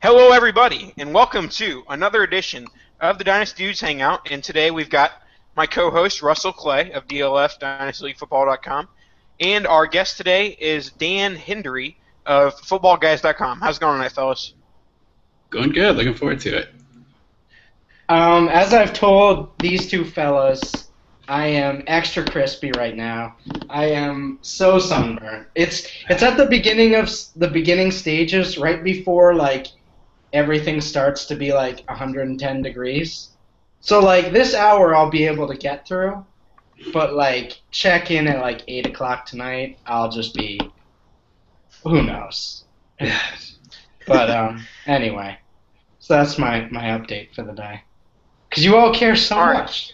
Hello, everybody, and welcome to another edition of the Dynasty Dudes Hangout. And today we've got my co-host Russell Clay of DLF DynastyLeagueFootball.com, and our guest today is Dan Hindery of FootballGuys.com. How's it going tonight, fellas? Going good. Looking forward to it. As I've told these two fellas, I am extra crispy right now. I am so sunburned. It's at the beginning stages, right before everything starts to be 110 degrees. So this hour I'll be able to get through, but check in at 8 o'clock tonight, I'll just be, who knows. But anyway, so that's my update for the day. Because you all care so much.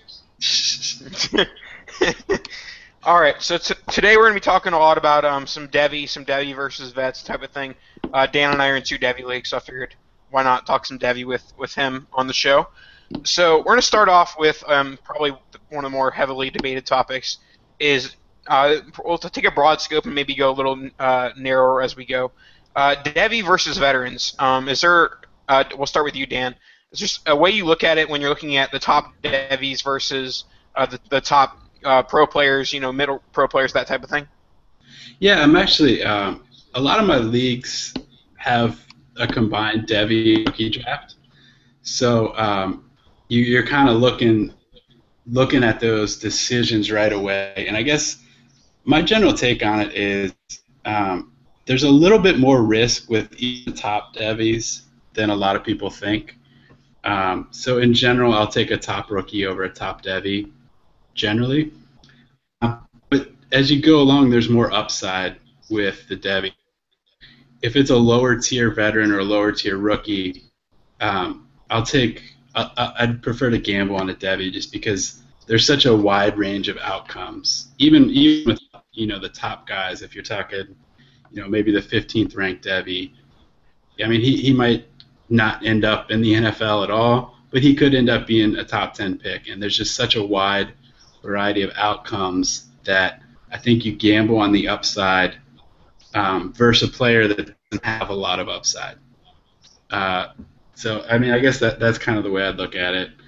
All right, so today we're going to be talking a lot about some Devy versus Vets type of thing. Dan and I are in two Devy leagues, so I figured why not talk some Devy with him on the show. So we're going to start off with probably one of the more heavily debated topics is we'll take a broad scope and maybe go a little narrower as we go. Devy versus veterans. We'll start with you, Dan. It's just a way you look at it when you're looking at the top Devies versus the top pro players, middle pro players, that type of thing? Yeah, I'm actually a lot of my leagues have a combined Devy rookie draft. So you're kind of looking at those decisions right away. And I guess my general take on it is there's a little bit more risk with even top Devies than a lot of people think. So in general, I'll take a top rookie over a top Devy, generally. But as you go along, there's more upside with the Devy. If it's a lower tier veteran or a lower tier rookie, I'd prefer to gamble on a Devy just because there's such a wide range of outcomes. Even with the top guys, if you're talking maybe the 15th ranked Devy, I mean he might not end up in the NFL at all, but he could end up being a top 10 pick. And there's just such a wide variety of outcomes that I think you gamble on the upside versus a player that doesn't have a lot of upside. So, I mean, I guess that's kind of the way I'd look at it.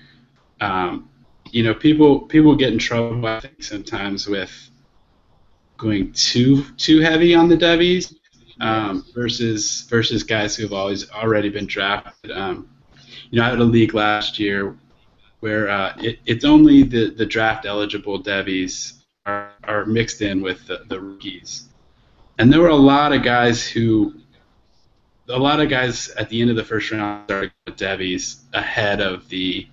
People get in trouble, I think, sometimes with going too heavy on the Devies. Versus guys who have already been drafted. I had a league last year where it's only the draft eligible Devies are mixed in with the rookies, and there were a lot of guys at the end of the first round started with Devies ahead of the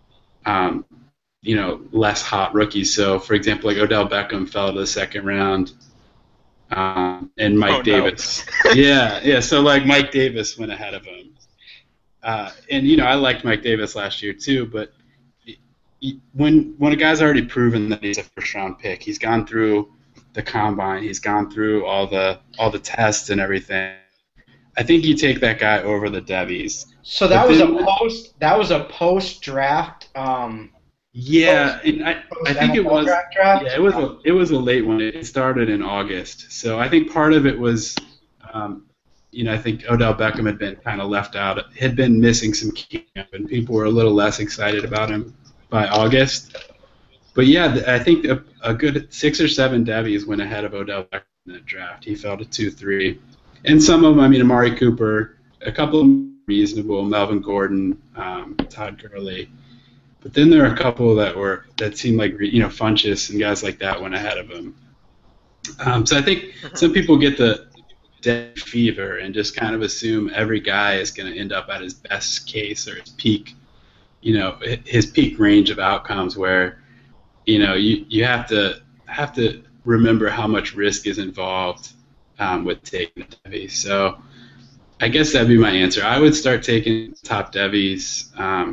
less hot rookies. So for example, Odell Beckham fell to the second round. And Mike Davis. Yeah. So Mike Davis went ahead of him. And I liked Mike Davis last year too, but when a guy's already proven that he's a first round pick, he's gone through the combine, he's gone through all the tests and everything. I think you take that guy over the Devies. So that was a post draft. Yeah, and I think it was. Yeah, it was a late one. It started in August, so I think part of it was, I think Odell Beckham had been kind of left out, had been missing some camp, and people were a little less excited about him by August. But yeah, I think a good 6 or 7 Devies went ahead of Odell Beckham in that draft. He fell to 2-3, and some of them, Amari Cooper, a couple of them reasonable, Melvin Gordon, Todd Gurley. But then there are a couple that seemed like Funchess and guys like that went ahead of him. So I think some people get the Devy fever and just kind of assume every guy is going to end up at his best case or his peak, his peak range of outcomes. Where you have to remember how much risk is involved with taking a Devy. So I guess that'd be my answer. I would start taking top Devies.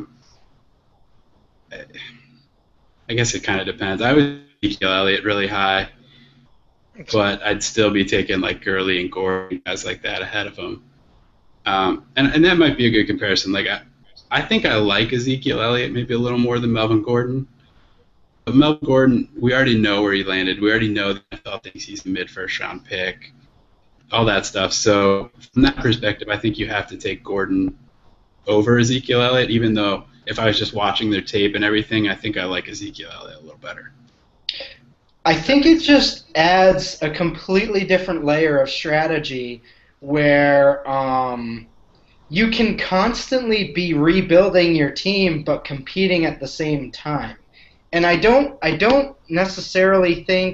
I guess it kind of depends. I would take Ezekiel Elliott really high, but I'd still be taking Gurley and Gordon, guys like that ahead of him. And that might be a good comparison. I think I like Ezekiel Elliott maybe a little more than Melvin Gordon. But Melvin Gordon, we already know where he landed. We already know that the NFL thinks he's a mid-first round pick. all that stuff. So from that perspective, I think you have to take Gordon over Ezekiel Elliott, even though if I was just watching their tape and everything, I think I like Ezekiel Elliott a little better. I think it just adds a completely different layer of strategy where you can constantly be rebuilding your team but competing at the same time. And I don't necessarily think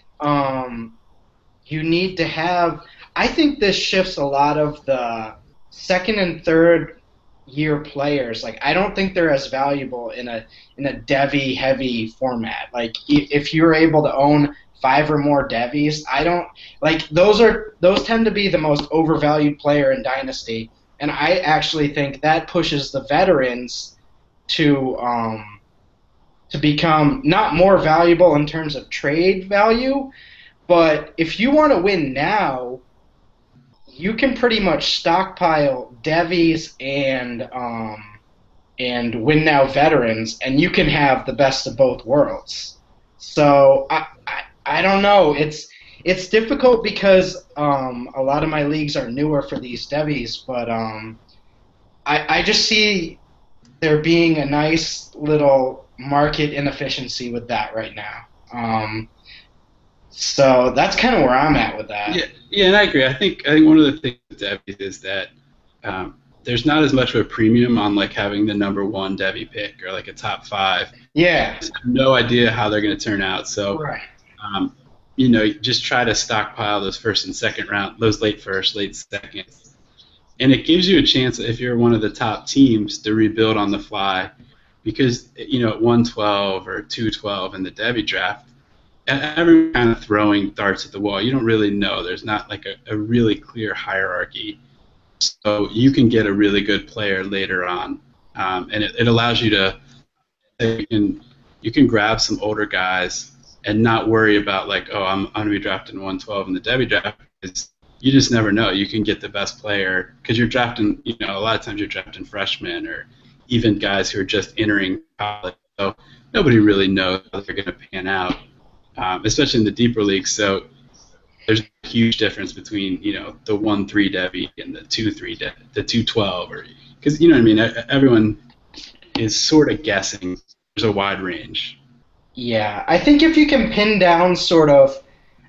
you need to have. I think this shifts a lot of the second and third year players. Like, I don't think they're as valuable in a Devy heavy format. Like, if you're able to own 5 or more Devies, I don't like those tend to be the most overvalued player in Dynasty, and I actually think that pushes the veterans to become not more valuable in terms of trade value, but if you want to win now, you can pretty much stockpile Devies and win now veterans, and you can have the best of both worlds. So I don't know. It's difficult because a lot of my leagues are newer for these Devies, but I just see there being a nice little market inefficiency with that right now. So that's kind of where I'm at with that. Yeah, and I agree. I think one of the things with Devies is that there's not as much of a premium on like having the number 1 Devy pick or like a top 5. Yeah. Just have no idea how they're going to turn out. So, right. Just try to stockpile those first and second round, those late first, late second, and it gives you a chance if you're one of the top teams to rebuild on the fly, because at 112 or 212 in the Devy draft, everyone's kind of throwing darts at the wall. You don't really know. There's not like a really clear hierarchy. So you can get a really good player later on, and it allows you to you can grab some older guys and not worry about like, oh, I'm going to be drafting 112 in the Devy draft, because you just never know. You can get the best player because you're drafting. A lot of times you're drafting freshmen or even guys who are just entering college. So nobody really knows how they're going to pan out, especially in the deeper leagues. So there's a huge difference between the 1-3 Devy and the 2-3 Devy, the 212, or because you know what I mean. Everyone is sort of guessing. There's a wide range. Yeah, I think if you can pin down sort of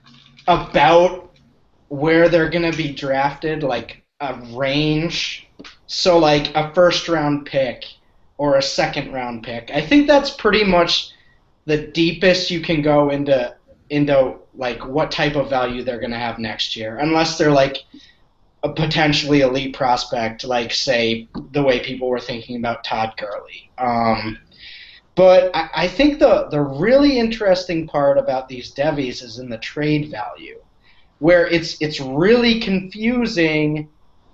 about where they're going to be drafted, like a range, so like a first-round pick or a second-round pick, I think that's pretty much the deepest you can go into like what type of value they're going to have next year, unless they're like a potentially elite prospect, like say the way people were thinking about Todd Gurley. But I think the really interesting part about these Devies is in the trade value, where it's really confusing.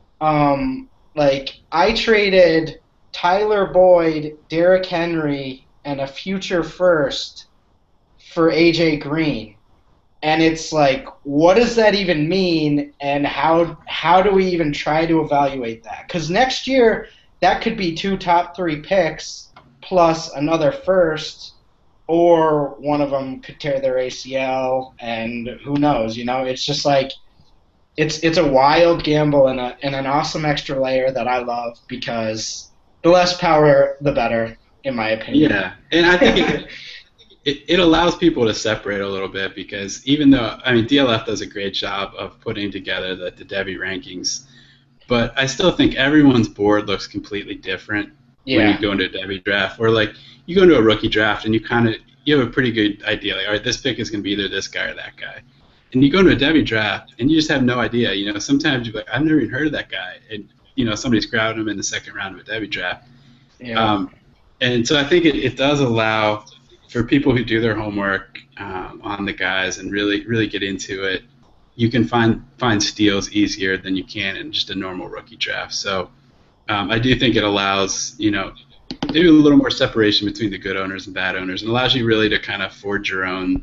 Like, I traded Tyler Boyd, Derrick Henry, and a future first for A.J. Green. And it's like, what does that even mean, and how do we even try to evaluate that? Because next year, that could be 2 top 3 picks plus another first, or one of them could tear their ACL, and who knows? It's just like it's a wild gamble and an awesome extra layer that I love, because the less power, the better, in my opinion. Yeah, and I think it allows people to separate a little bit, because even though DLF does a great job of putting together the Devy rankings, but I still think everyone's board looks completely different. Yeah. When you go into a Devy draft, or like you go into a rookie draft and you have a pretty good idea, like, all right, this pick is going to be either this guy or that guy, and you go into a Devy draft and you just have no idea. Sometimes you're like, I've never even heard of that guy, and somebody's grabbing him in the second round of a Devy draft. Yeah. And so I think it does allow for people who do their homework on the guys and really get into it. You can find steals easier than you can in just a normal rookie draft. So. I do think it allows, maybe a little more separation between the good owners and bad owners, and allows you really to kind of forge your own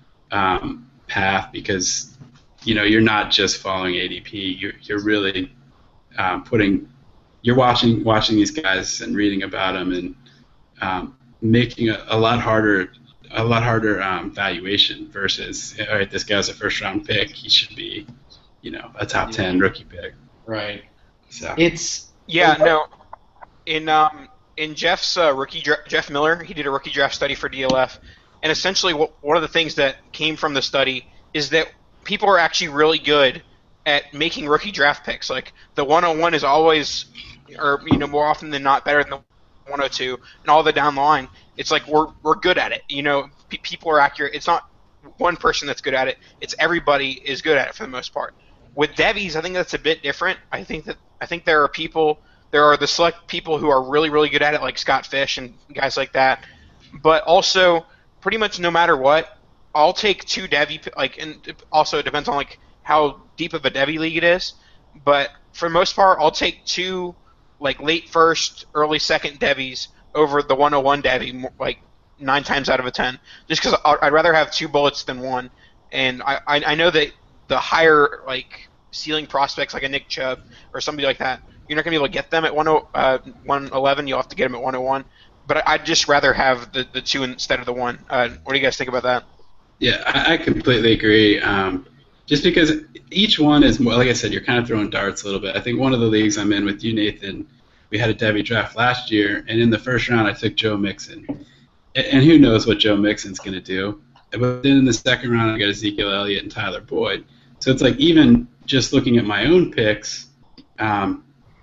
path, because, you're not just following ADP. You're really you're watching these guys and reading about them, and making a lot harder valuation versus, all right, this guy's a first round pick, he should be, a a top 10 rookie pick. Right. So In Jeff's Jeff Miller, he did a rookie draft study for DLF, and essentially one of the things that came from the study is that people are actually really good at making rookie draft picks. Like the 101 is always, or more often than not, better than the 102, and all the down the line. It's like we're good at it. People are accurate. It's not one person that's good at it. It's everybody is good at it for the most part. With Devies, I think that's a bit different. I think there are the select people who are really, really good at it, like Scott Fish and guys like that. But also, pretty much no matter what, I'll take two Devy, and also it depends on how deep of a Devy league it is. But for the most part, I'll take two late first, early second Devies over the 101 Devy 9 times out of 10. Just because I'd rather have two bullets than one. And I know that the higher ceiling prospects like a Nick Chubb or somebody like that, you're not going to be able to get them at 111. You'll have to get them at 101. But I'd just rather have the two instead of the one. What do you guys think about that? Yeah, I completely agree. Just because each one is more, like I said, you're kind of throwing darts a little bit. I think one of the leagues I'm in with you, Nathan, we had a Devy draft last year, and in the first round I took Joe Mixon. And who knows what Joe Mixon's going to do. But then in the second round I got Ezekiel Elliott and Tyler Boyd. So it's even just looking at my own picks, I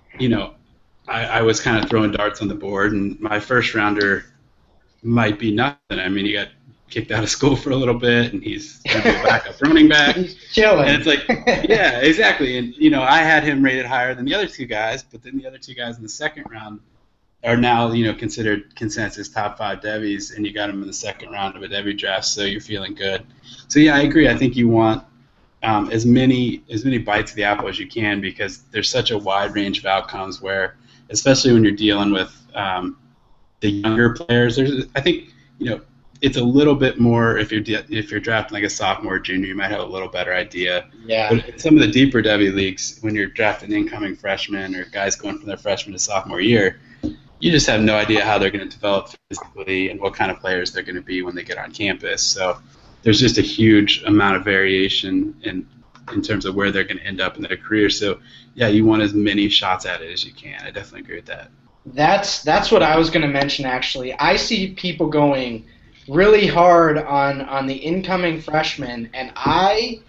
was kind of throwing darts on the board, and my first rounder might be nothing. I mean, he got kicked out of school for a little bit, and he's going to be a backup running back. He's chilling. And it's yeah, exactly. And, I had him rated higher than the other two guys, but then the other two guys in the second round are now, considered consensus top 5 Devies, and you got them in the second round of a Devy draft, so you're feeling good. So, yeah, I agree. I think you want as many bites of the apple as you can, because there's such a wide range of outcomes where, especially when you're dealing with the younger players, I think it's a little bit more if you're drafting like a sophomore or junior, you might have a little better idea. Yeah. But in some of the deeper Devy leagues, when you're drafting incoming freshmen or guys going from their freshman to sophomore year, you just have no idea how they're going to develop physically and what kind of players they're going to be when they get on campus. So there's just a huge amount of variation in terms of where they're going to end up in their career. So, yeah, you want as many shots at it as you can. I definitely agree with that. That's what I was going to mention, actually. I see people going really hard on the incoming freshmen, and I'm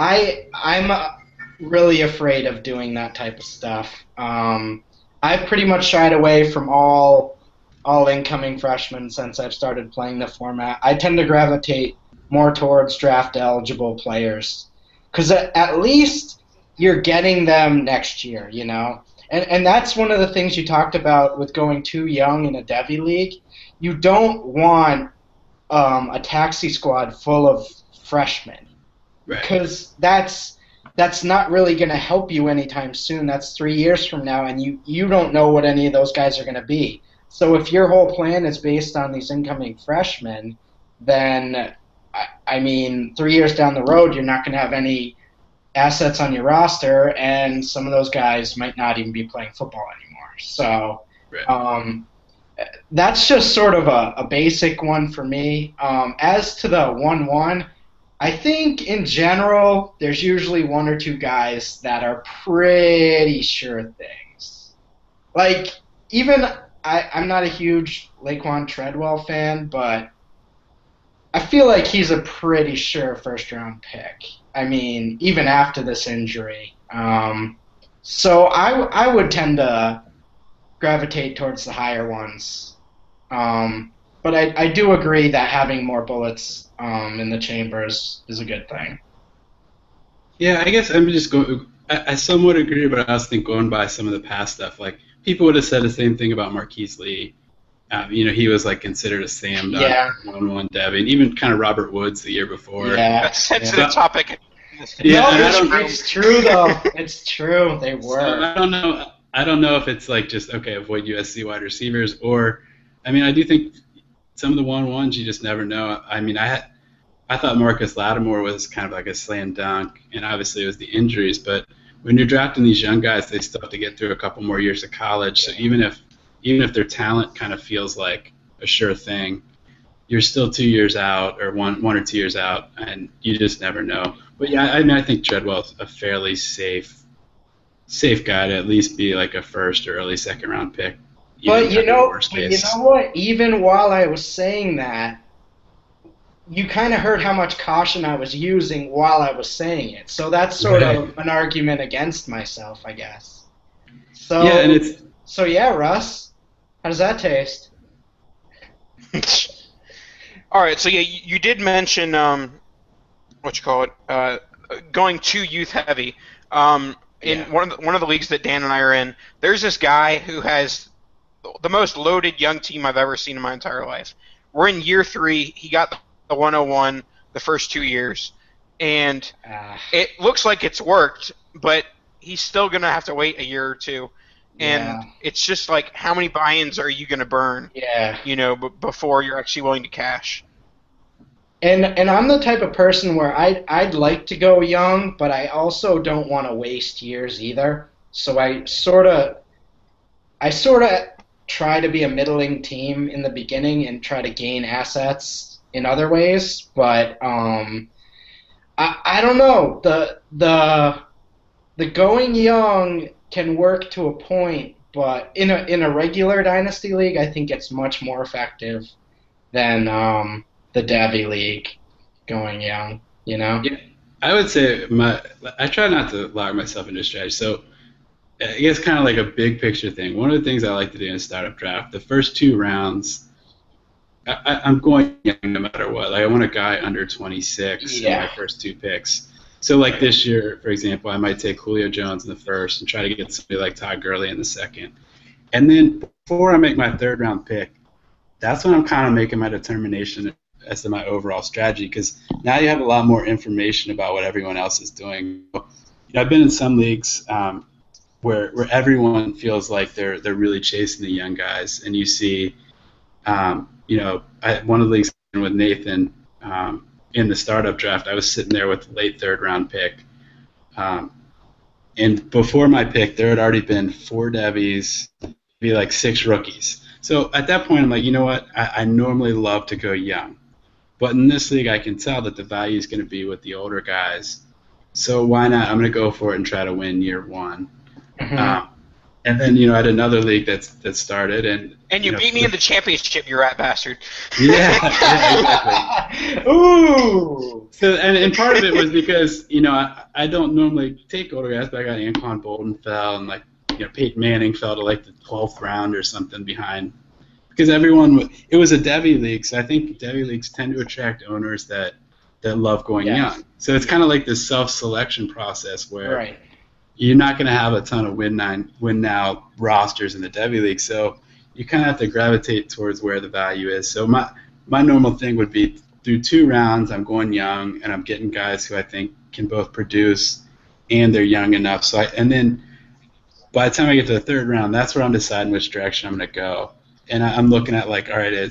really afraid of doing that type of stuff. I've pretty much shied away from all incoming freshmen since I've started playing the format. I tend to gravitate more towards draft-eligible players, because at least you're getting them next year, And that's one of the things you talked about with going too young in a Devy league. You don't want a taxi squad full of freshmen, because that's not really going to help you anytime soon. That's 3 years from now, and you don't know what any of those guys are going to be. So if your whole plan is based on these incoming freshmen, then, 3 years down the road, you're not going to have any assets on your roster, and some of those guys might not even be playing football anymore. So that's just sort of a basic one for me. As to the 1-1, I think in general there's usually one or two guys that are pretty sure things. I'm not a huge Laquan Treadwell fan, but I feel like he's a pretty sure first-round pick. Even after this injury. So I would tend to gravitate towards the higher ones. But I do agree that having more bullets in the chambers is a good thing. Yeah, I guess I'm just going. I somewhat agree, but I also think going by some of the past stuff, people would have said the same thing about Marquise Lee. He was considered a slam dunk 1-1 Devy, and even kind of Robert Woods the year before. Yeah, that's a sensitive topic. Yeah, no, it's true though. It's true. They were. So I don't know if it's just avoid USC wide receivers, or I do think some of the 1-1s you just never know. I thought Marcus Lattimore was kind of like a slam dunk, and obviously it was the injuries. But when you're drafting these young guys, they still have to get through a couple more years of college. So even if their talent kind of feels like a sure thing, you're still 2 years out, or one or 2 years out, and you just never know. But yeah, I mean, I think Treadwell's a fairly safe guy to at least be like a first or early second round pick. But you know, worst but you case. know what? Even while I was saying that, you kind of heard how much caution I was using while I was saying it. So that's sort of an argument against myself, I guess. So yeah, and it's so yeah, Russ, how does that taste? All right, so yeah, you did mention going too youth heavy. In one of the leagues that Dan and I are in, there's this guy who has the most loaded young team I've ever seen in my entire life. We're in year 3. He got the 101 the first 2 years, and it looks like it's worked, but he's still going to have to wait a year or two. And it's just like, how many buy-ins are you going to burn? Yeah. Before you're actually willing to cash. And I'm the type of person where I'd like to go young, but I also don't want to waste years either. So I sort of try to be a middling team in the beginning and try to gain assets in other ways. But I don't know, the going young can work to a point, but in a regular dynasty league, I think it's much more effective than the Davy League going young. Yeah, I would say I try not to lock myself into strategy. So I guess kind of like a big picture thing. One of the things I like to do in a startup draft, the first 2 rounds, I'm going young no matter what. Like I want a guy under 26 in my first 2 picks. So like this year, for example, I might take Julio Jones in the first and try to get somebody like Todd Gurley in the second. And then before I make my 3rd round pick, that's when I'm kind of making my determination as to my overall strategy, because now you have a lot more information about what everyone else is doing. I've been in some leagues where everyone feels like they're really chasing the young guys, and you see, one of the leagues with Nathan in the startup draft, I was sitting there with the late 3rd round pick, and before my pick, there had already been 4 Devies, maybe like 6 rookies. So at that point, I'm like, you know what? I normally love to go young. But in this league, I can tell that the value is going to be with the older guys. So why not? I'm going to go for it and try to win year 1. Mm-hmm. And then, I had another league that started. And you beat me in the championship, you rat bastard. Yeah, exactly. Ooh! So, and part of it was because, I don't normally take older guys, but I got Anquan Bolden fell, and Peyton Manning fell to like the 12th round or something behind. Because it was a Devy league, so I think Devy leagues tend to attract owners that love going young. So it's kind of like this self-selection process where you're not going to have a ton of win now rosters in the Devy league, so you kind of have to gravitate towards where the value is. So my normal thing would be through 2 rounds, I'm going young, and I'm getting guys who I think can both produce and they're young enough. And then by the time I get to the 3rd round, that's where I'm deciding which direction I'm going to go. And I'm looking at like, all right,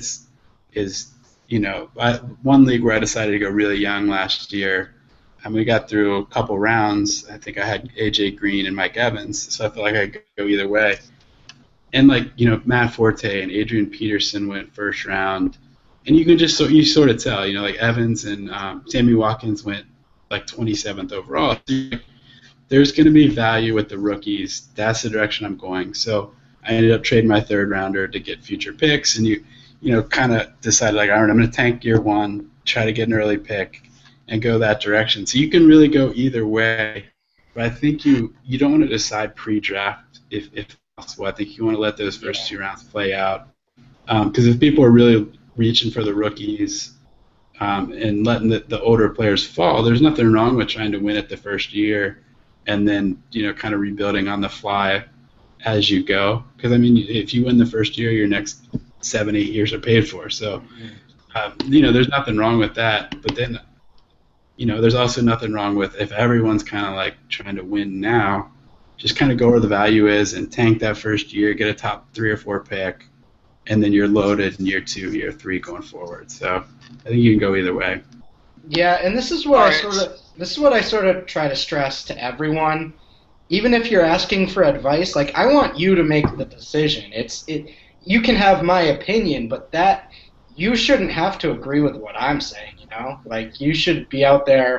one league where I decided to go really young last year, and we got through a couple rounds. I think I had A.J. Green and Mike Evans, so I felt like I could go either way. And Matt Forte and Adrian Peterson went 1st round, and you can just you sort of tell, like Evans and Sammy Watkins went like 27th overall. There's going to be value with the rookies. That's the direction I'm going. So I ended up trading my 3rd rounder to get future picks, and you kind of decided like, all right, I'm going to tank year 1, try to get an early pick, and go that direction. So you can really go either way, but I think you don't want to decide pre-draft if possible. I think you want to let those first 2 rounds play out, because if people are really reaching for the rookies and letting the older players fall, there's nothing wrong with trying to win it the first year and then kind of rebuilding on the fly as you go, because if you win the first year, your next 7-8 years are paid for. So there's nothing wrong with that. But then there's also nothing wrong with if everyone's kind of like trying to win now, just kind of go where the value is and tank that first year, get a top 3 or 4 pick, and then you're loaded in year 2, year 3 going forward. So I think you can go either way. Yeah, and this is what I sort of try to stress to everyone. Even if you're asking for advice, like, I want you to make the decision. You can have my opinion, but you shouldn't have to agree with what I'm saying, Like, you should be out there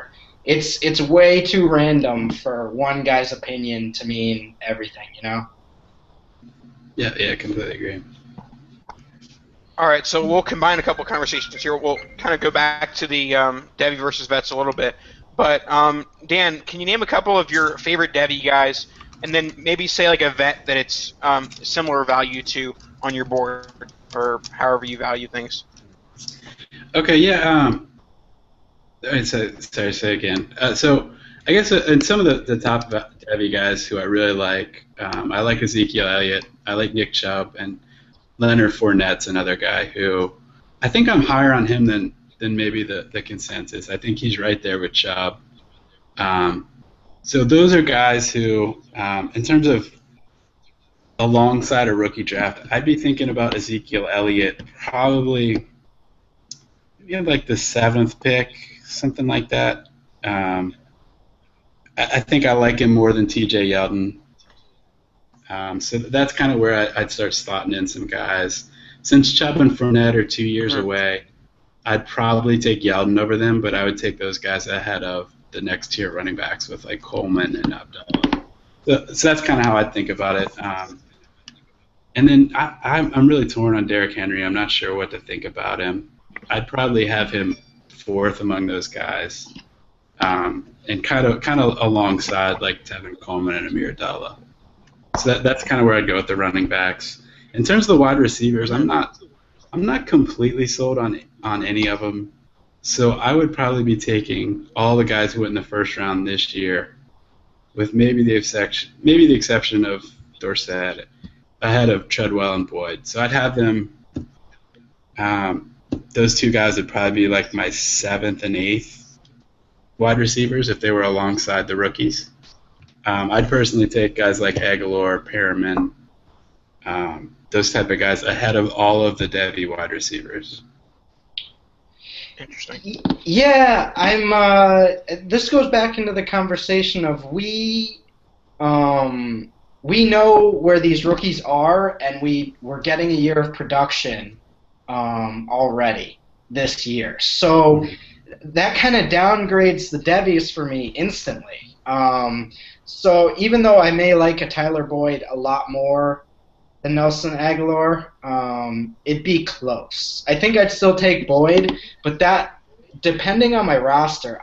it's way too random for one guy's opinion to mean everything, you know? Yeah, completely agree. All right, so we'll combine a couple conversations here. We'll kind of go back to the Devy versus Vets a little bit. But, Dan, can you name a couple of your favorite Devy guys, and then maybe say like a vet that it's similar value to on your board, or however you value things? Okay, yeah. All right, sorry, say again. So I guess in some of the top Devy guys who I really like, I like Ezekiel Elliott, I like Nick Chubb, and Leonard Fournette's another guy who I think I'm higher on him than maybe the consensus. I think he's right there with Chubb. So those are guys who, in terms of alongside a rookie draft, I'd be thinking about Ezekiel Elliott probably maybe like the 7th pick, something like that. I think I like him more than T.J. Yeldon. So that's kind of where I'd start slotting in some guys. Since Chubb and Fournette are 2 years away, I'd probably take Yeldon over them, but I would take those guys ahead of the next tier running backs with like Coleman and Abdullah. So that's kind of how I'd think about it. And then I'm really torn on Derrick Henry. I'm not sure what to think about him. I'd probably have him 4th among those guys, and kind of alongside like Tevin Coleman and Amir Abdullah. So that's kind of where I'd go with the running backs. In terms of the wide receivers, I'm not completely sold on any of them. So I would probably be taking all the guys who went in the first round this year, with maybe the exception of Dorsett, ahead of Treadwell and Boyd. So I'd have them. Those two guys would probably be like my 7th and 8th wide receivers if they were alongside the rookies. I'd personally take guys like Aguilar, Perriman, those type of guys ahead of all of the Devy wide receivers. Interesting. Yeah, this goes back into the conversation of we know where these rookies are, and we're getting a year of production already this year. So that kind of downgrades the Devies for me instantly. So even though I may like a Tyler Boyd a lot more than Nelson Aguilar, it'd be close. I think I'd still take Boyd, but that, depending on my roster,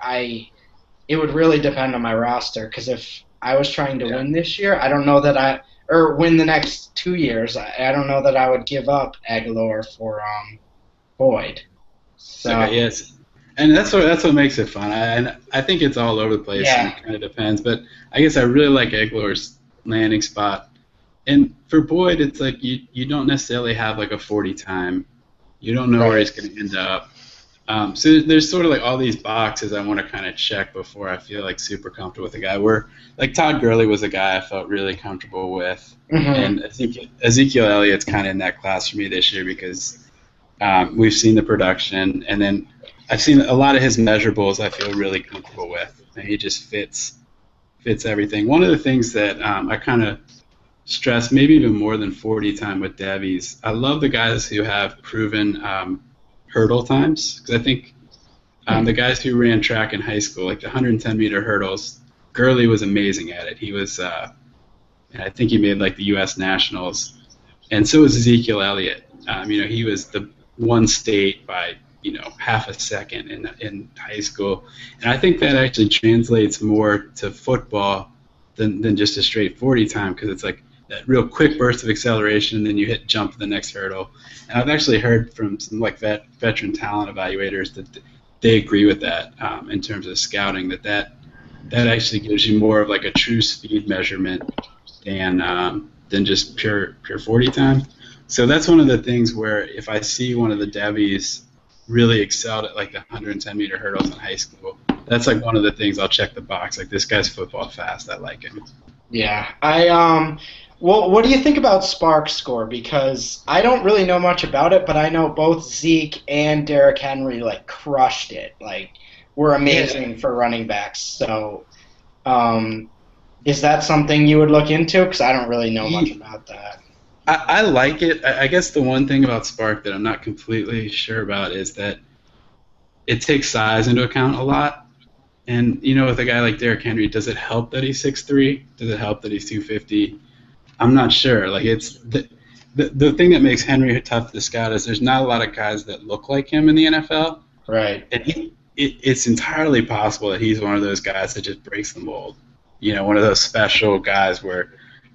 it would really depend on my roster, because if I was trying to win this year, I don't know that or win the next 2 years, I don't know that I would give up Aguilar for Boyd. So okay, yes. And that's what makes it fun. I think it's all over the place, Yeah. and it kind of depends. But I guess I really like Aguilar's landing spot. And for Boyd, it's like you don't necessarily have like a 40 time. You don't know where he's going to end up. So there's sort of like all these boxes I want to kind of check before I feel like super comfortable with a guy. Where like Todd Gurley was a guy I felt really comfortable with, and Ezekiel Elliott's kind of in that class for me this year because we've seen the production, and then I've seen a lot of his measurables I feel really comfortable with, and he just fits everything. One of the things that I kind of stress, maybe even more than 40 time with Devies, I love the guys who have proven hurdle times, because I think the guys who ran track in high school, like the 110-meter hurdles, Gurley was amazing at it. He was, I think he made like the U.S. Nationals, and so was Ezekiel Elliott. He was the one state by half a second in high school, and I think that actually translates more to football than just a straight 40 time, because it's like that real quick burst of acceleration, and then you hit jump to the next hurdle. And I've actually heard from some like veteran talent evaluators that they agree with that in terms of scouting, that actually gives you more of like a true speed measurement than just pure 40 time. So that's one of the things where if I see one of the Devies really excelled at like the 110-meter hurdles in high school, that's like one of the things I'll check the box. Like, this guy's football fast. I like him. Yeah. Well, what do you think about Spark Score? Because I don't really know much about it, but I know both Zeke and Derrick Henry like crushed it. Like, were amazing for running backs. So, is that something you would look into? Because I don't really know much about that. I like it. I guess the one thing about Spark that I'm not completely sure about is that it takes size into account a lot. And with a guy like Derrick Henry, does it help that he's 6'3"? Does it help that he's 250? I'm not sure. Like it's the thing that makes Henry tough to scout is there's not a lot of guys that look like him in the NFL. Right. And it's entirely possible that he's one of those guys that just breaks the mold. One of those special guys where,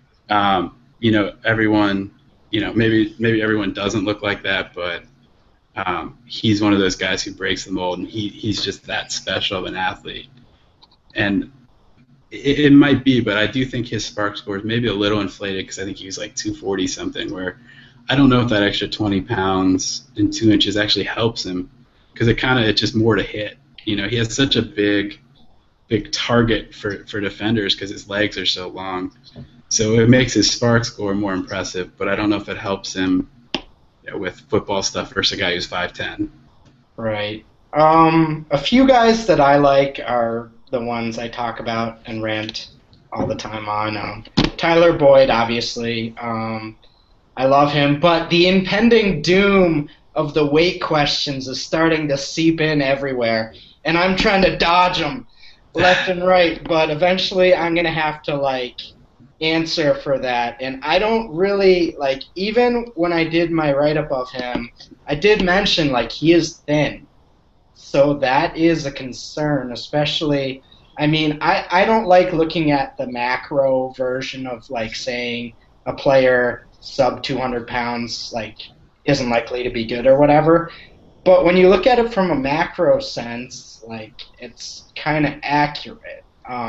everyone, maybe everyone doesn't look like that, but he's one of those guys who breaks the mold, and he's just that special of an athlete. And it might be, but I do think his spark score is maybe a little inflated because I think he was like 240 something, where I don't know if that extra 20 pounds and 2 inches actually helps him because it's just more to hit. He has such a big target for defenders because his legs are so long. So it makes his spark score more impressive, but I don't know if it helps him with football stuff versus a guy who's 5'10". Right. A few guys that I like are the ones I talk about and rant all the time on. Tyler Boyd, obviously. I love him, but the impending doom of the weight questions is starting to seep in everywhere, and I'm trying to dodge them left and right, but eventually I'm going to have to, answer for that. And I don't really, even when I did my write-up of him, I did mention, he is thin. So that is a concern, especially, I don't like looking at the macro version of, saying a player sub 200 pounds, isn't likely to be good or whatever. But when you look at it from a macro sense, it's kind of accurate.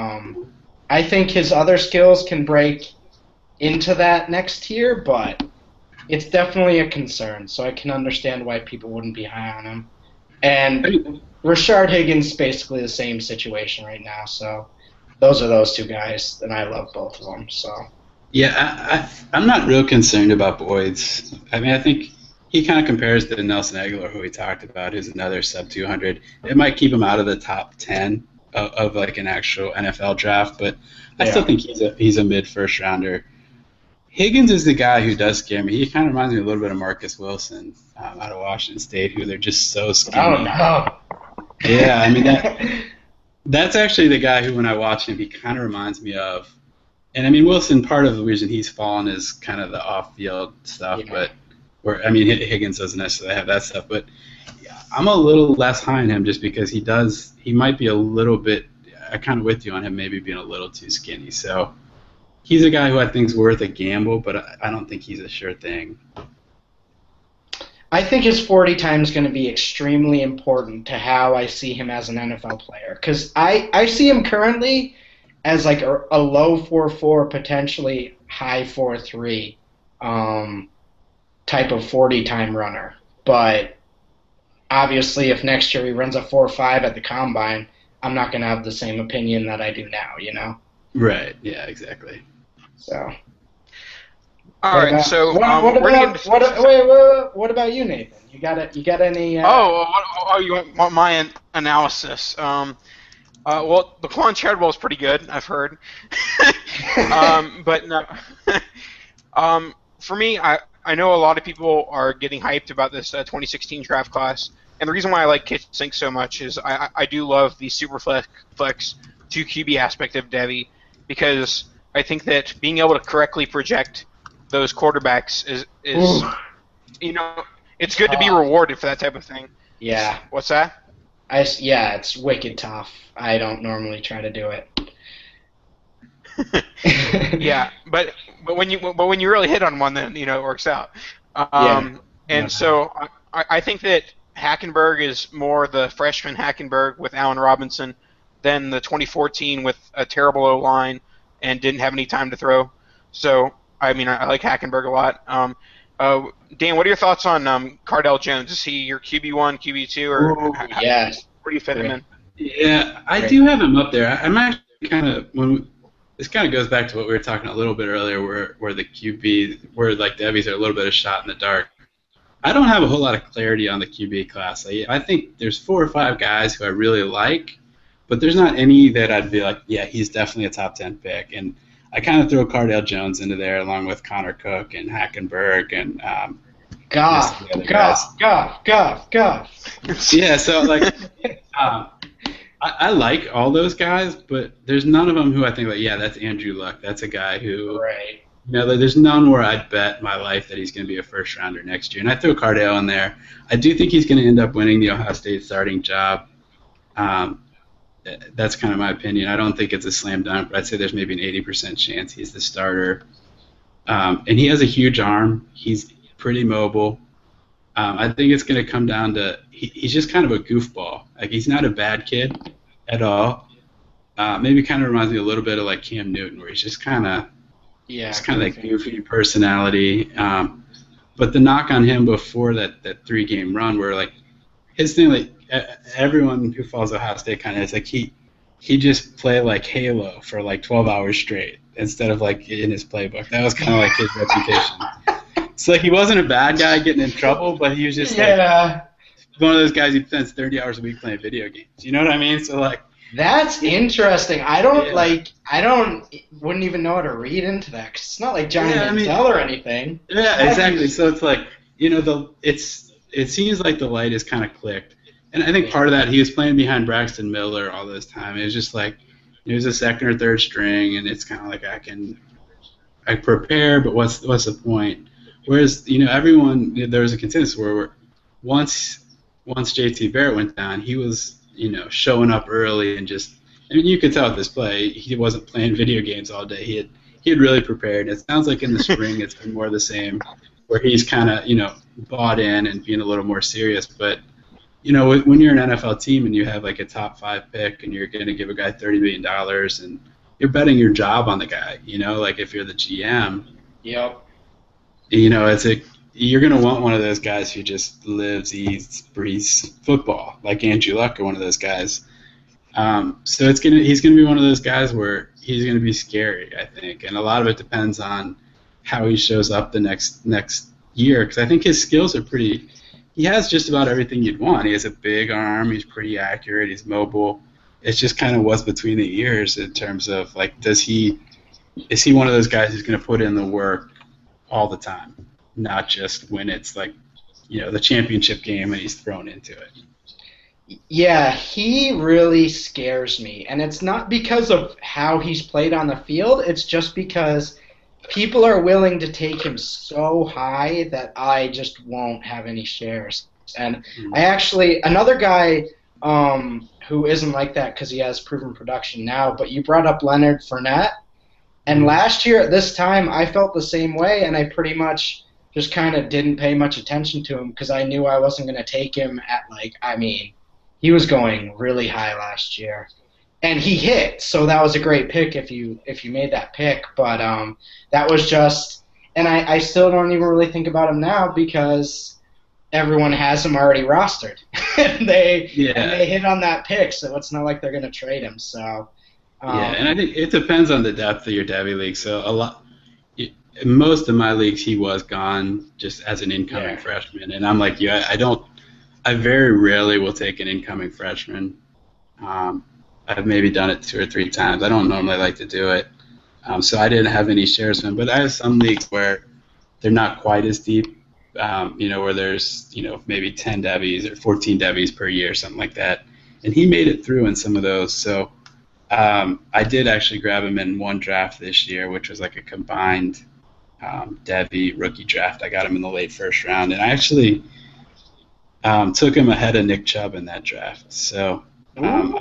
I think his other skills can break into that next tier, but it's definitely a concern, so I can understand why people wouldn't be high on him. And Rashard Higgins, basically the same situation right now, so those are those two guys, and I love both of them. So yeah, I'm not real concerned about Boyd's. I think he kind of compares to Nelson Aguilar, who we talked about, who's another sub 200. It might keep him out of the top 10 of an actual NFL draft, but I still think he's a mid first rounder. Higgins is the guy who does scare me. He kind of reminds me a little bit of Marcus Wilson out of Washington State, who they're just so skinny. Oh no! Yeah, that's actually the guy who, when I watch him, he kind of reminds me of. And Wilson, part of the reason he's fallen is kind of the off-field stuff, Higgins doesn't necessarily have that stuff, but I'm a little less high on him just because he might be a little bit, I'm kind of with you on him maybe being a little too skinny. So he's a guy who I think is worth a gamble, but I don't think he's a sure thing. I think his 40 time is going to be extremely important to how I see him as an NFL player, because I see him currently as a low 4.4, potentially high 4.3 type of 40 time runner. But obviously, if next year he runs a 4.5 at the combine, I'm not going to have the same opinion that I do now, Right, yeah, exactly. So. All right, so what about you, Nathan? You got any? You want my analysis? Well, the Quan Treadwell is pretty good, I've heard. But no. For me, I know a lot of people are getting hyped about this 2016 draft class, and the reason why I like Kitchensink so much is I do love the super flex 2 QB aspect of Devy, because I think that being able to correctly project those quarterbacks is it's good to be rewarded for that type of thing. Yeah. What's that? It's wicked tough. I don't normally try to do it. Yeah, but when you really hit on one, then it works out. So I think that Hackenberg is more the freshman Hackenberg with Allen Robinson than the 2014 with a terrible O-line and didn't have any time to throw. So I like Hackenberg a lot. Dan, what are your thoughts on Cardell Jones? Is he your QB1, QB2, or yes? Where do you fit him in? Yeah, I do have him up there. I'm actually kind of this kind of goes back to what we were talking a little bit earlier, where the QB, where Devy's are a little bit of shot in the dark. I don't have a whole lot of clarity on the QB class. I think there's 4 or 5 guys who I really like, but there's not any that I'd be like, yeah, he's definitely a top 10 pick. And I kind of throw Cardell Jones into there along with Connor Cook and Hackenberg and Goff. Yeah, so I like all those guys, but there's none of them who I think like, yeah, that's Andrew Luck. That's a guy who, Right. you know, there's none where I'd bet my life that he's going to be a first rounder next year. And I throw Cardale in there. I do think he's going to end up winning the Ohio State starting job. That's kind of my opinion. I don't think it's a slam dunk, but I'd say there's maybe an 80% chance he's the starter. And he has a huge arm. He's pretty mobile. I think it's going to come down to he's just kind of a goofball. Like, he's not a bad kid at all. Maybe kind of reminds me a little bit of like Cam Newton, where he's just kind of that goofy personality. But the knock on him before that 3-game run, where like his thing, like everyone who follows Ohio State kind of is like he just played like Halo for like 12 hours straight instead of like in his playbook. That was kind of like his reputation. So like he wasn't a bad guy getting in trouble, but he was just like one of those guys who spends 30 hours a week playing video games. You know what I mean? So like that's interesting. I wouldn't even know how to read into that, 'cause it's not like Johnny Manziel or anything. Yeah, exactly. So it's like, you know, it seems like the light is kind of clicked. And I think part of that, he was playing behind Braxton Miller all this time. It was just like, he was a second or third string, and it's kind of like I prepare, but what's the point? Whereas, you know, there was a consensus where once JT Barrett went down, he was, you know, showing up early and just, I mean, you could tell at this play, he wasn't playing video games all day. He had really prepared. It sounds like in the spring it's been more the same, where he's kind of, you know, bought in and being a little more serious. But, you know, when you're an NFL team and you have like a top 5 pick and you're going to give a guy $30 million and you're betting your job on the guy, you know, like if you're the GM, yep, you know, you're going to want one of those guys who just lives, eats, breathes football, like Andrew Luck or one of those guys. So he's going to be one of those guys where he's going to be scary, I think, and a lot of it depends on how he shows up the next year, because I think his skills are pretty. He has just about everything you'd want. He has a big arm. He's pretty accurate. He's mobile. It's just kind of what's between the ears in terms of like, is he one of those guys who's going to put in the work all the time, not just when it's like, you know, the championship game and he's thrown into it. Yeah, he really scares me, and it's not because of how he's played on the field. It's just because people are willing to take him so high that I just won't have any shares. And another guy who isn't like that because he has proven production now, but you brought up Leonard Fournette, and last year at this time I felt the same way, and I pretty much just kind of didn't pay much attention to him because I knew I wasn't going to take him at he was going really high last year, and he hit. So that was a great pick if you made that pick. But that was just, and I still don't even really think about him now because everyone has him already rostered, and they hit on that pick. So it's not like they're going to trade him. So and I think it depends on the depth of your Devy league. So in most of my leagues, he was gone just as an incoming freshman, and I'm like, I very rarely will take an incoming freshman. I've maybe done it 2 or 3 times. I don't normally like to do it. So I didn't have any shares of him. But I have some leagues where they're not quite as deep, you know, where there's, you know, maybe 10 Devies or 14 Devies per year, something like that. And he made it through in some of those. So I did actually grab him in one draft this year, which was like a combined Devy rookie draft. I got him in the late first round. And I actually took him ahead of Nick Chubb in that draft. So, and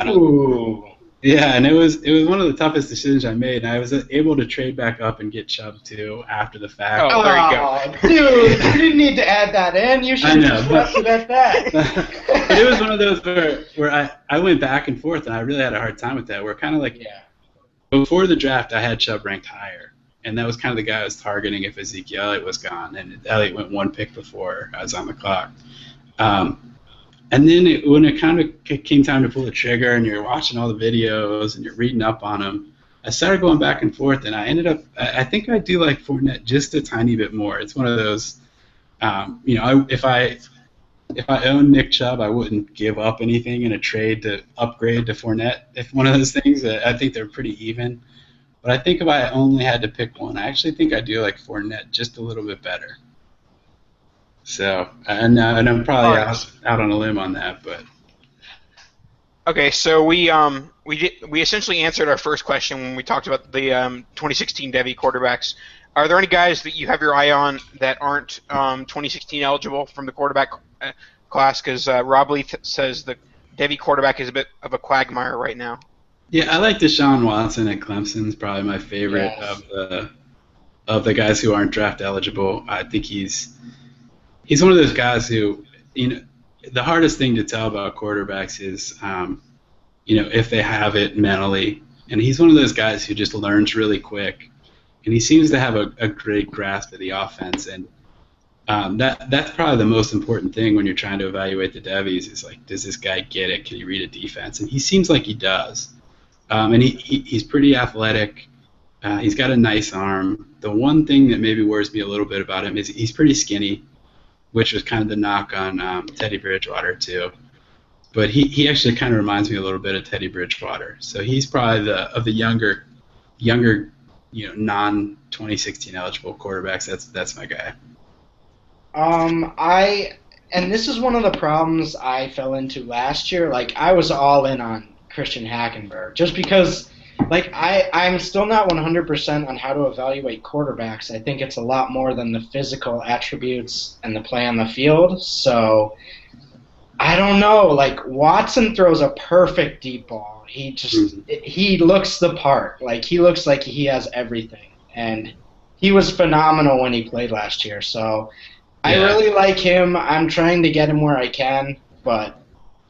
it was one of the toughest decisions I made. And I was able to trade back up and get Chubb too after the fact. Oh, there you go. Dude, you didn't need to add that in. You should have just left it at that. But it was one of those where I went back and forth, and I really had a hard time with that. Where kind of like before the draft, I had Chubb ranked higher, and that was kind of the guy I was targeting if Ezekiel Elliott was gone, and Elliott went 1 pick before I was on the clock. And then when it kind of came time to pull the trigger and you're watching all the videos and you're reading up on them, I started going back and forth, and I ended up – I think I do like Fournette just a tiny bit more. It's one of those you know, if I owned Nick Chubb, I wouldn't give up anything in a trade to upgrade to Fournette. If one of those things, I think they're pretty even. But I think if I only had to pick one, I actually think I do like Fournette just a little bit better. So, and I'm probably out on a limb on that, but Okay, so we essentially answered our first question when we talked about the 2016 Devy quarterbacks. Are there any guys that you have your eye on that aren't 2016 eligible from the quarterback class? Because Rob Lee says the Devy quarterback is a bit of a quagmire right now. Yeah, I like Deshaun Watson at Clemson's probably my favorite Yes. of the guys who aren't draft eligible. I think he's one of those guys who, the hardest thing to tell about quarterbacks is, if they have it mentally. And he's one of those guys who just learns really quick, and he seems to have a great grasp of the offense. And that's probably the most important thing when you're trying to evaluate the Devies is like, does this guy get it? Can he read a defense? And he seems like he does. And he's pretty athletic. He's got a nice arm. The one thing that maybe worries me a little bit about him is he's pretty skinny, which was kind of the knock on Teddy Bridgewater too. But he actually kind of reminds me a little bit of Teddy Bridgewater. So he's probably of the younger, non-2016 eligible quarterbacks. That's my guy. And this is one of the problems I fell into last year. Like, I was all in on Christian Hackenberg just because, like, I'm still not 100% on how to evaluate quarterbacks. I think it's a lot more than the physical attributes and the play on the field. So, I don't know. Like, Watson throws a perfect deep ball. He looks the part. Like, he looks like he has everything. And he was phenomenal when he played last year. So, I really like him. I'm trying to get him where I can, but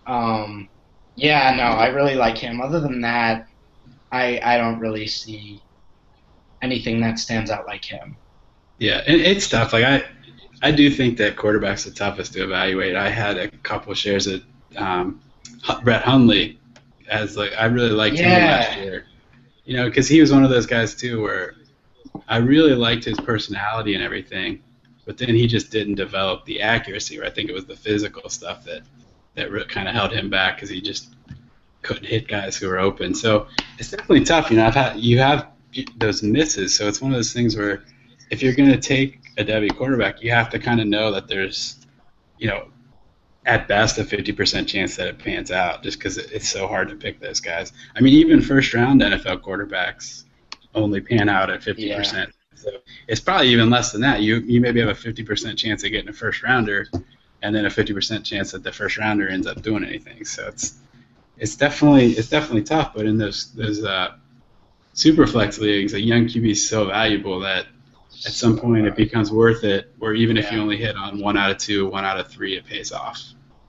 I really like him. Other than that, I don't really see anything that stands out like him. Yeah, and it's tough. Like I do think that quarterback's the toughest to evaluate. I had a couple shares of Brett Hundley I really liked him last year. Because he was one of those guys too where I really liked his personality and everything. But then he just didn't develop the accuracy, or I think it was the physical stuff that kind of held him back because he just couldn't hit guys who were open. So it's definitely tough. You have those misses, so it's one of those things where if you're going to take a Devy quarterback, you have to kind of know that there's, at best a 50% chance that it pans out just because it's so hard to pick those guys. I mean, even first-round NFL quarterbacks only pan out at 50%. Yeah. So it's probably even less than that. You maybe have a 50% chance of getting a first rounder, and then a 50% chance that the first rounder ends up doing anything. So it's definitely tough. But in those super flex leagues, a young QB is so valuable that at some point it becomes worth it. Where even if you only hit on 1 out of 2, 1 out of 3, it pays off.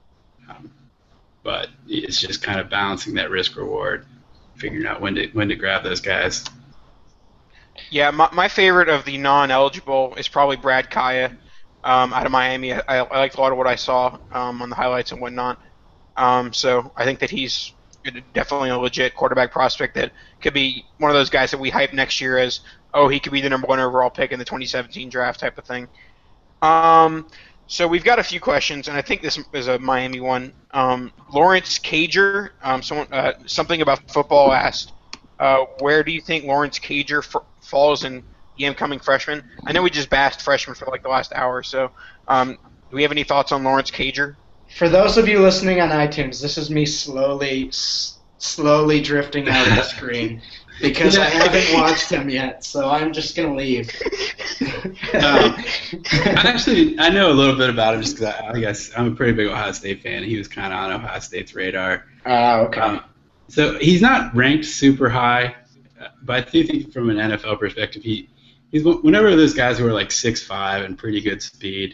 But it's just kind of balancing that risk reward, figuring out when to grab those guys. Yeah, my favorite of the non-eligible is probably Brad Kaya out of Miami. I liked a lot of what I saw on the highlights and whatnot. So I think that he's definitely a legit quarterback prospect that could be one of those guys that we hype next year as, he could be the number 1 overall pick in the 2017 draft type of thing. So we've got a few questions, and I think this is a Miami one. Lawrence Cager, something about football asked, where do you think Lawrence Cager falls in the incoming freshman? I know we just bashed freshmen for like the last hour, so do we have any thoughts on Lawrence Cager? For those of you listening on iTunes, this is me slowly drifting out of the screen because I haven't watched him yet, so I'm just going to leave. I know a little bit about him just because I guess I'm a pretty big Ohio State fan. He was kind of on Ohio State's radar. Okay. So he's not ranked super high, but I do think from an NFL perspective, he's whenever those guys who are like 6'5" and pretty good speed,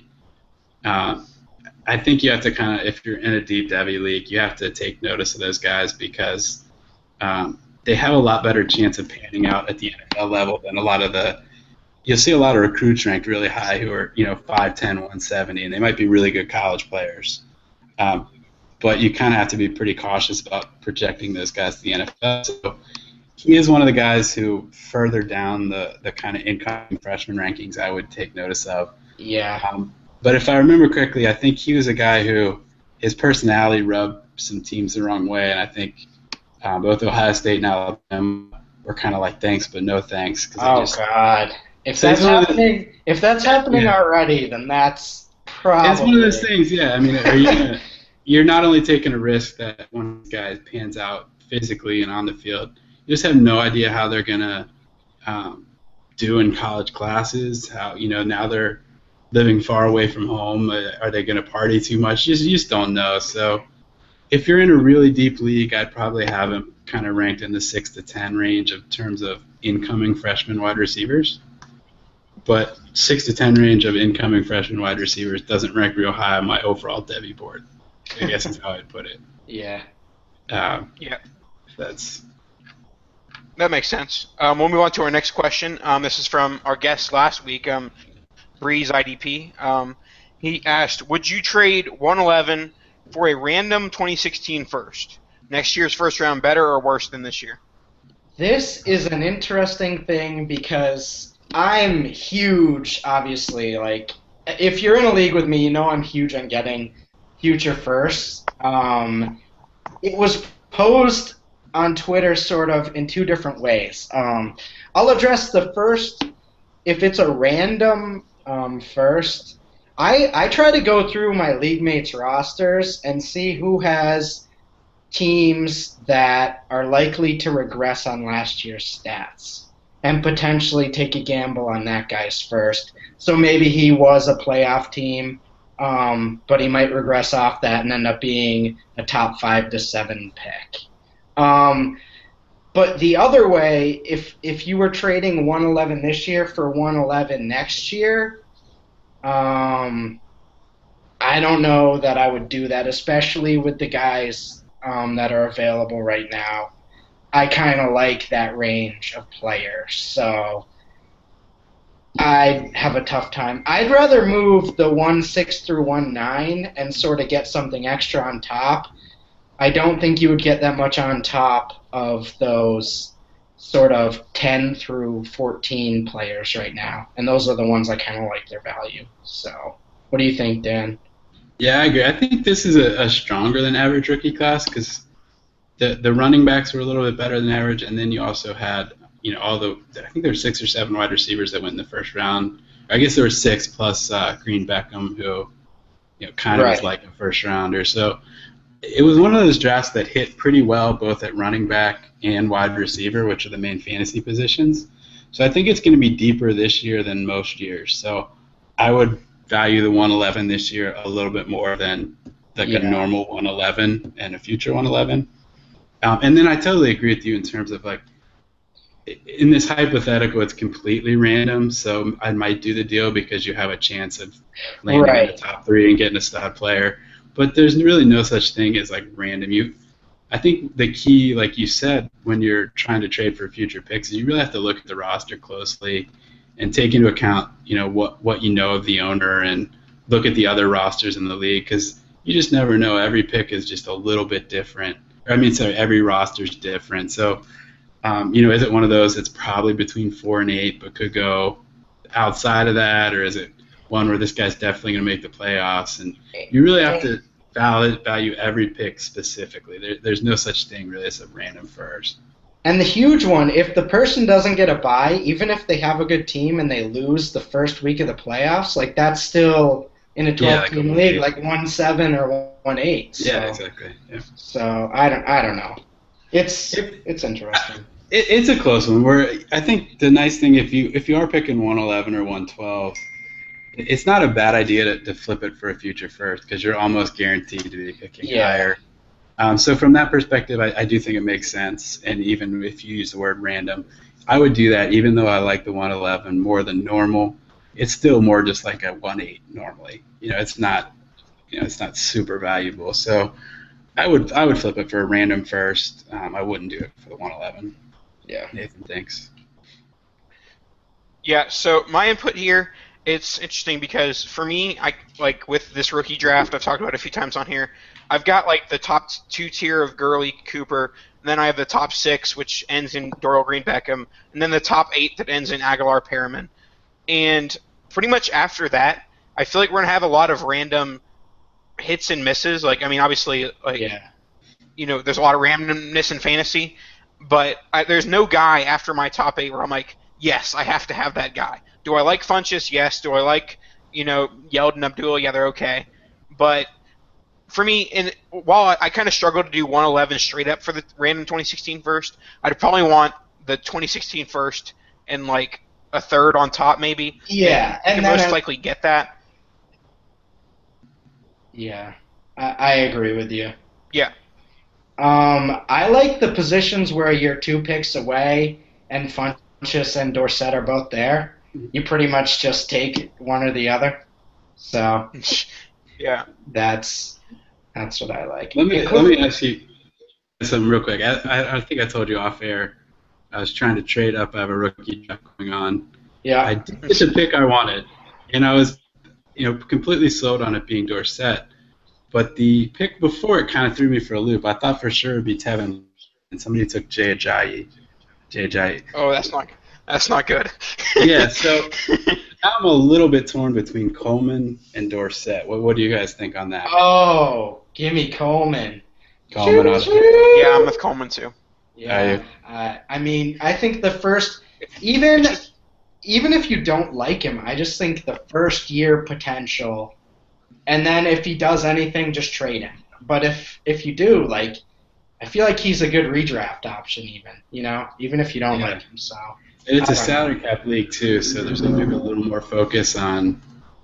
I think you have to kind of, if you're in a deep Devy league, you have to take notice of those guys because they have a lot better chance of panning out at the NFL level than you'll see a lot of recruits ranked really high who are 5'10", 170, and they might be really good college players. But you kind of have to be pretty cautious about projecting those guys to the NFL. So he is one of the guys who further down the kind of incoming freshman rankings I would take notice of. Yeah. But if I remember correctly, I think he was a guy who his personality rubbed some teams the wrong way, and I think both Ohio State and Alabama were kind of like thanks but no thanks. God. If that's happening already, then that's probably... It's one of those things, yeah. I mean, are you you're not only taking a risk that one of these guys pans out physically and on the field, you just have no idea how they're going to do in college classes, how, now they're living far away from home. Are they going to party too much? You just don't know. So if you're in a really deep league, I'd probably have him kind of ranked in the 6 to 10 range in terms of incoming freshman wide receivers. But 6 to 10 range of incoming freshman wide receivers doesn't rank real high on my overall Devy board, I guess is how I'd put it. Yeah. Yeah. That makes sense. We'll move on to our next question. This is from our guest last week, Breeze IDP. He asked, would you trade 111 for a random 2016 first? Next year's first round better or worse than this year? This is an interesting thing because I'm huge, obviously. Like, if you're in a league with me, you know I'm huge on getting future firsts. It was posed on Twitter sort of in two different ways. I'll address the first. If it's a random first, I try to go through my league mates' rosters and see who has teams that are likely to regress on last year's stats and potentially take a gamble on that guy's first. So maybe he was a playoff team, but he might regress off that and end up being a top 5 to 7 pick. But the other way, if you were trading 111 this year for 111 next year, I don't know that I would do that, especially with the guys that are available right now. I kind of like that range of players, so I have a tough time. I'd rather move the 1-6 through 1-9 and sort of get something extra on top. I don't think you would get that much on top of those sort of 10 through 14 players right now, and those are the ones I kind of like their value. So what do you think, Dan? Yeah, I agree. I think this is a stronger than average rookie class because the running backs were a little bit better than average, and then you also had I think there were 6 or 7 wide receivers that went in the first round. I guess there were 6 plus Green Beckham, who kind of was like a first rounder. So it was one of those drafts that hit pretty well both at running back and wide receiver, which are the main fantasy positions. So I think it's going to be deeper this year than most years. So I would value the 111 this year a little bit more than a normal 111 and a future 111. And then I totally agree with you in terms of, like, in this hypothetical, it's completely random, so I might do the deal because you have a chance of landing in the top 3 and getting a stud player. But there's really no such thing as, like, random. I think the key, like you said, when you're trying to trade for future picks, is you really have to look at the roster closely and take into account, what you know of the owner and look at the other rosters in the league because you just never know. Every pick is just a little bit different. Every roster's different. So, is it one of those that's probably between 4 and 8 but could go outside of that, or is it one where this guy's definitely going to make the playoffs? And you really have to value every pick specifically. There's no such thing really as a random first. And the huge one, if the person doesn't get a bye, even if they have a good team and they lose the first week of the playoffs, like that's still in a 12-team league, like 1-7 or 1-8. So, yeah, exactly. Yeah. So I don't know. It's interesting. It's a close one. Where I think the nice thing, if you are picking 111 or 112, it's not a bad idea to flip it for a future first because you're almost guaranteed to be picking higher. So from that perspective, I do think it makes sense. And even if you use the word random, I would do that. Even though I like the 111 more than normal, it's still more just like a 1-8 normally. It's not super valuable. So I would flip it for a random first. I wouldn't do it for the 111. Yeah. Nathan, thanks. Yeah. So my input here, it's interesting because for me, I like with this rookie draft I've talked about a few times on here. I've got like the top 2 tier of Gurley, Cooper, and then I have the top 6, which ends in Dorial Green Beckham, and then the top 8 that ends in Aguilar Perriman. And pretty much after that, I feel like we're gonna have a lot of random hits and misses. Like, I mean, obviously, like, there's a lot of randomness in fantasy, but there's no guy after my top 8 where I'm like, yes, I have to have that guy. Do I like Funchess? Yes. Do I like, Yeldon Abdullah? Yeah, they're okay. But for me, and while I kind of struggle to do 111 straight up for the random 2016 first, I'd probably want the 2016 first and like a third on top maybe. Yeah, and you can most likely get that. Yeah, I agree with you. Yeah. I like the positions where you're 2 picks away and Funchess and Dorsett are both there. You pretty much just take one or the other. So yeah, that's what I like. Let me ask you something real quick. I think I told you off air. I was trying to trade up. I have a rookie draft going on. Yeah. I did get the pick I wanted, and I was, completely sold on it being Dorsett. But the pick before it kind of threw me for a loop. I thought for sure it'd be Tevin, and somebody took Jay Ajayi. Oh, that's not good. Yeah. So now I'm a little bit torn between Coleman and Dorsett. What do you guys think on that? Oh, give me Coleman. Coleman. Yeah, I'm with Coleman too. Yeah. I mean, I think the first, even if you don't like him, I just think the first year potential, and then if he does anything, just trade him. But if you do, like, I feel like he's a good redraft option even if you don't like him. So. And it's a salary cap league too, so there's maybe a little more focus on,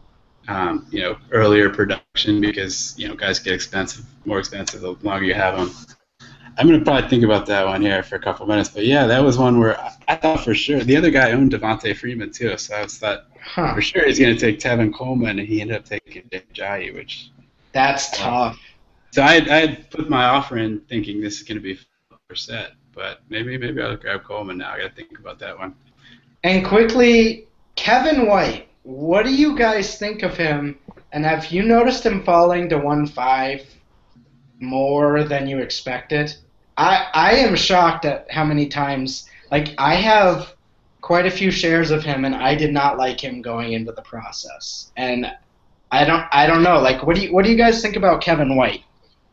earlier production because guys get more expensive the longer you have them. I'm gonna probably think about that one here for a couple minutes, but yeah, that was one where I thought for sure the other guy owned Devontae Freeman too, so I thought for sure he's gonna take Tevin Coleman, and he ended up taking Ajayi, which that's tough. So I had put my offer in thinking this is gonna be set. But maybe I'll grab Coleman now. I got to think about that one. And quickly, Kevin White. What do you guys think of him? And have you noticed him falling to 1.5 more than you expected? I am shocked at how many times. Like, I have quite a few shares of him, and I did not like him going into the process. And I don't know. Like, what do you guys think about Kevin White?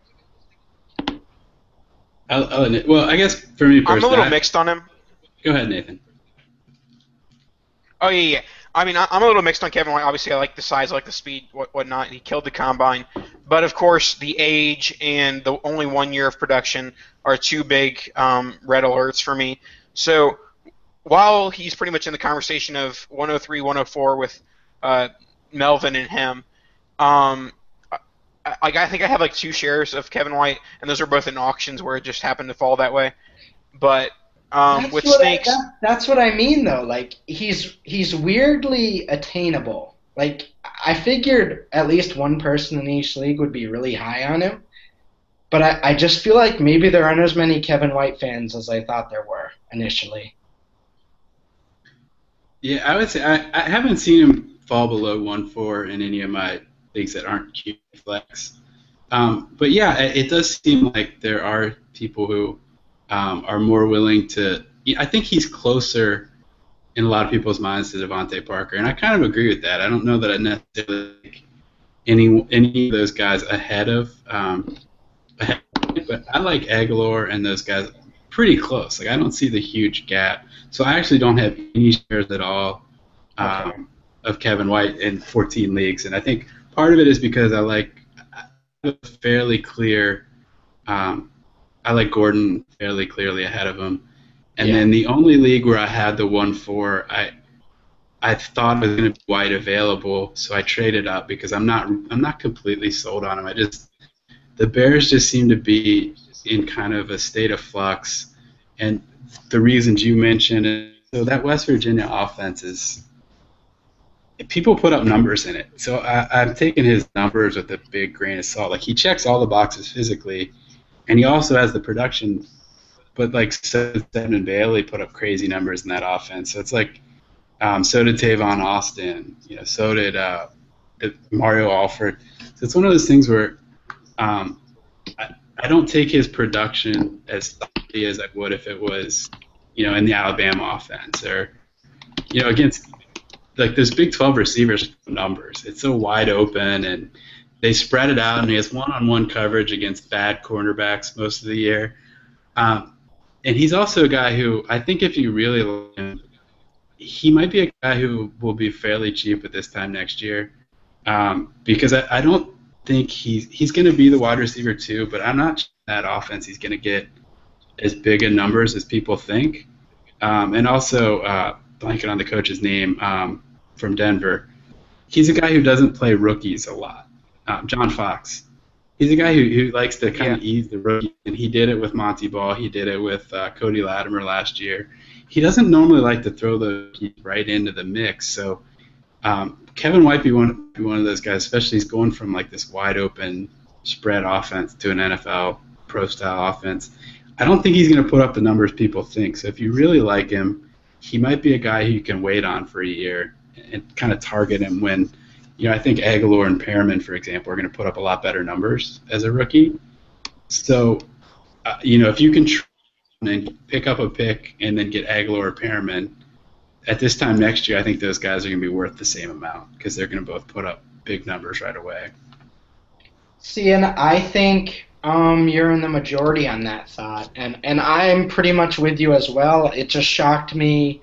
Well, I guess for me personally, I'm a little mixed on him. Go ahead, Nathan. Oh yeah. I mean, I'm a little mixed on Kevin White. Obviously, I like the size, I like the speed, whatnot. He killed the combine, but of course, the age and the only 1 year of production are 2 big red alerts for me. So while he's pretty much in the conversation of 103, 104 with Melvin and him, I think I have like 2 shares of Kevin White, and those are both in auctions where it just happened to fall that way. But with Snakes, that's what I mean though. Like he's weirdly attainable. Like I figured at least one person in each league would be really high on him, but I just feel like maybe there aren't as many Kevin White fans as I thought there were initially. Yeah, I would say I haven't seen him fall below 1.4 in any of my leagues that aren't QB flex. But yeah, it does seem like there are people who are more willing to. I think he's closer in a lot of people's minds to Devontae Parker, and I kind of agree with that. I don't know that I necessarily like any of those guys ahead of, but I like Aguilar and those guys pretty close. Like I don't see the huge gap, so I actually don't have any shares at all of Kevin White in 14 leagues, and I think part of it is because I like fairly clear. I like Gordon fairly clearly ahead of him, and then the only league where I had the 1.4, I thought was going to be White available, so I traded up because I'm not completely sold on him. The Bears just seem to be in kind of a state of flux, and the reasons you mentioned. So that West Virginia offense is. People put up numbers in it, so I'm taking his numbers with a big grain of salt. Like he checks all the boxes physically, and he also has the production. But like so did Devin Bailey put up crazy numbers in that offense. So it's like, so did Tavon Austin. So did Mario Alford. So it's one of those things where I don't take his production as thoroughly as I would if it was, in the Alabama offense or, against. Like those Big 12 receivers numbers, it's so wide open, and they spread it out, and he has one-on-one coverage against bad cornerbacks most of the year. And he's also a guy who I think if you really like him, he might be a guy who will be fairly cheap at this time next year because I don't think he's going to be the wide receiver too, but I'm not sure that offense he's going to get as big in numbers as people think. And also, blanking on the coach's name from Denver, he's a guy who doesn't play rookies a lot. John Fox. He's a guy who likes to kind of ease the rookie, and he did it with Monty Ball. He did it with Cody Latimer last year. He doesn't normally like to throw the rookies right into the mix. So Kevin might be one of those guys, especially he's going from like this wide open spread offense to an NFL pro style offense. I don't think he's going to put up the numbers people think. So if you really like him, he might be a guy who you can wait on for a year and kind of target him when, I think Aguilar and Perriman, for example, are going to put up a lot better numbers as a rookie. So, if you can and pick up a pick and then get Aguilar or Perriman, at this time next year, I think those guys are going to be worth the same amount because they're going to both put up big numbers right away. See, and I think you're in the majority on that thought, and I'm pretty much with you as well. It just shocked me.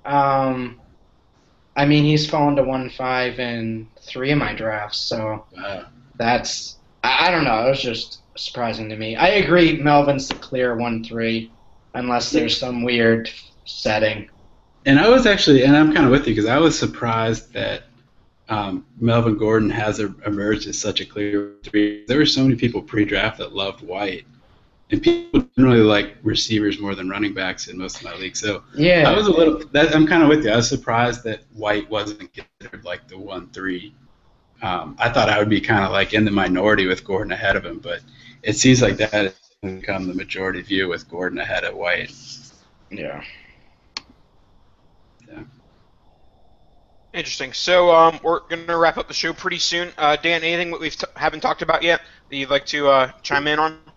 He's fallen to 1-5 in 3 of my drafts, so that's I don't know. It was just surprising to me. I agree, Melvin's the clear 1-3, unless there's some weird setting. And I was actually, and I'm kind of with you because I was surprised that Melvin Gordon has emerged as such a clear 3. There were so many people pre-draft that loved White, and people generally like receivers more than running backs in most of my leagues. So yeah, I'm kind of with you. I was surprised that White wasn't considered like the 1-3. I thought I would be kind of like in the minority with Gordon ahead of him, but it seems like that has become the majority view with Gordon ahead of White. Yeah. Interesting. So we're going to wrap up the show pretty soon. Dan, anything that we haven't talked about yet that you'd like to chime in on?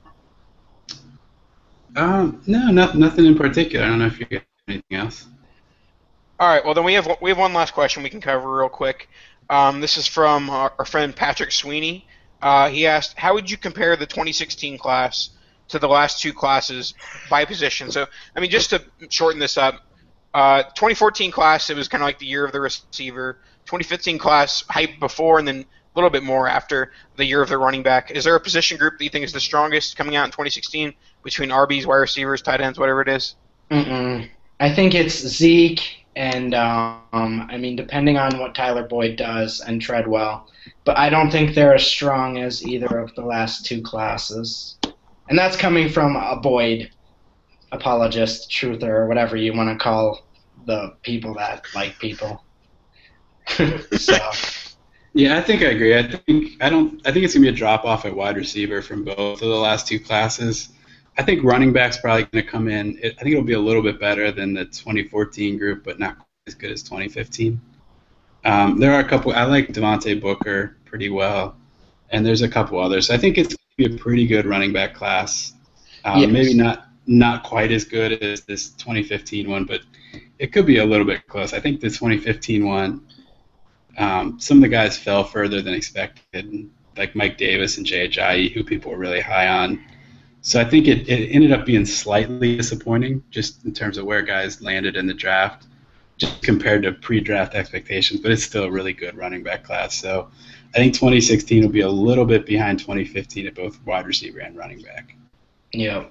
No, nothing in particular. I don't know if you got anything else. All right. Well, then we have one last question we can cover real quick. This is from our friend Patrick Sweeney. He asked, how would you compare the 2016 class to the last 2 classes by position? So, just to shorten this up, 2014 class, it was kind of like the year of the receiver. 2015 class, hype before and then a little bit more after the year of the running back. Is there a position group that you think is the strongest coming out in 2016 between RBs, wide receivers, tight ends, whatever it is? I think it's Zeke and, depending on what Tyler Boyd does and Treadwell. But I don't think they're as strong as either of the last 2 classes. And that's coming from a Boyd apologist, truther, or whatever you want to call the people that like people. So. Yeah, I think I agree. I think it's gonna be a drop off at wide receiver from both of the last 2 classes. I think running back's probably gonna come in. I think it'll be a little bit better than the 2014 group, but not as good as 2015. There are a couple. I like Devontae Booker pretty well, and there's a couple others. I think it's gonna be a pretty good running back class. Yes. Maybe not quite as good as this 2015 one, but it could be a little bit close. I think the 2015 one, some of the guys fell further than expected, like Mike Davis and Jay Ajayi, who people were really high on. So I think it ended up being slightly disappointing just in terms of where guys landed in the draft, just compared to pre-draft expectations, but it's still a really good running back class. So I think 2016 will be a little bit behind 2015 at both wide receiver and running back. Yeah.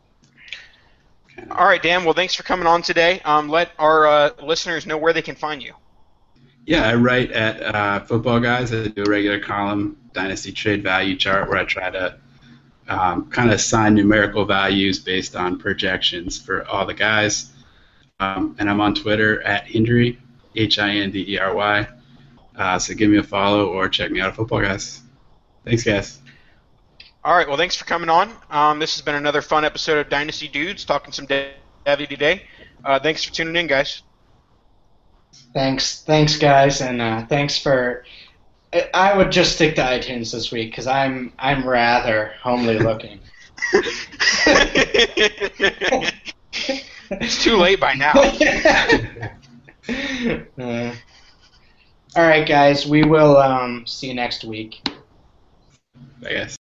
All right, Dan. Well, thanks for coming on today. Let our listeners know where they can find you. Yeah, I write at Football Guys. I do a regular column, Dynasty Trade Value Chart, where I try to kind of assign numerical values based on projections for all the guys. And I'm on Twitter at Hindery, Hindery. So give me a follow or check me out at Football Guys. Thanks, guys. All right, well, thanks for coming on. This has been another fun episode of Dynasty Dudes, talking some Devy today. Thanks for tuning in, guys. Thanks, guys, and thanks for. I would just stick to iTunes this week because I'm rather homely looking. It's too late by now. All right, guys, we will see you next week. I guess.